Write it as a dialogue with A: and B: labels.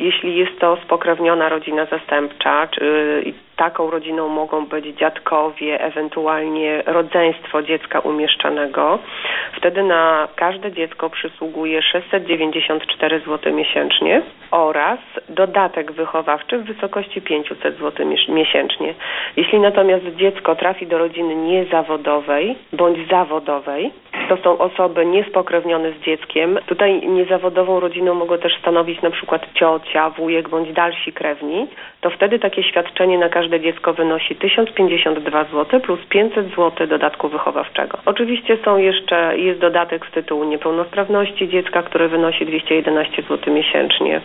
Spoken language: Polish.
A: Jeśli jest to spokrewniona rodzina zastępcza, taką rodziną mogą być dziadkowie, ewentualnie rodzeństwo dziecka umieszczanego. Wtedy na każde dziecko przysługuje 694 zł miesięcznie oraz dodatek wychowawczy w wysokości 500 zł miesięcznie. Jeśli natomiast dziecko trafi do rodziny niezawodowej bądź zawodowej, to są osoby niespokrewnione z dzieckiem. Tutaj niezawodową rodziną mogą też stanowić na przykład ciocia, wujek bądź dalsi krewni. To wtedy takie świadczenie na każde dziecko wynosi 1052 zł plus 500 zł dodatku wychowawczego. Oczywiście jest dodatek z tytułu niepełnosprawności dziecka, który wynosi 211 zł miesięcznie.